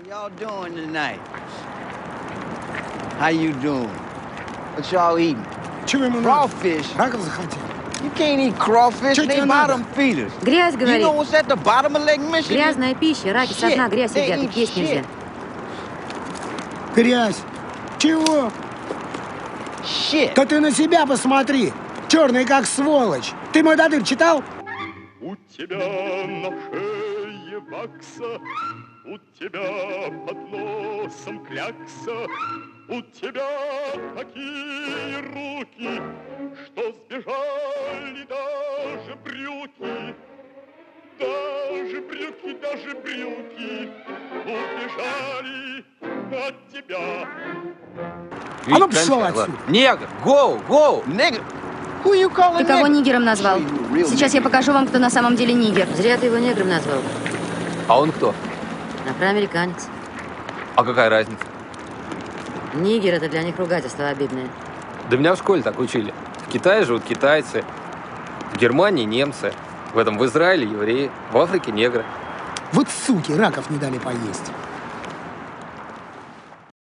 y'all doing tonight? How you doing? What y'all eating? Чего ему надо? Crawfish. Раков захотел. You can't eat crawfish. Чё They тебе надо? bottom feeders. Грязь, You говорит. know what's at the bottom of Lake Michigan? Грязная пища, раки со дна грязь Shit, едят, they их есть eat нельзя. Грязь. Чего? Shit. Да ты на себя посмотри. Черный как сволочь. Ты мой додыр читал? У тебя на шее вакса, у тебя под носом клякса, у тебя такие руки, что сбежали даже брюки. Даже брюки убежали от тебя. А ну пошел отсюда. Негр, go! Nigga. Who you calling Ты кого nigga? нигером назвал? Show you real Сейчас я nigga. покажу вам, кто на самом деле нигер. Зря ты его негром назвал. А он кто? Афроамериканец. А какая разница? Нигер — это для них ругательство обидное. Да меня в школе так учили. В Китае живут китайцы, в Германии немцы, в Израиле евреи, в Африке негры. Вот суки, раков не дали поесть.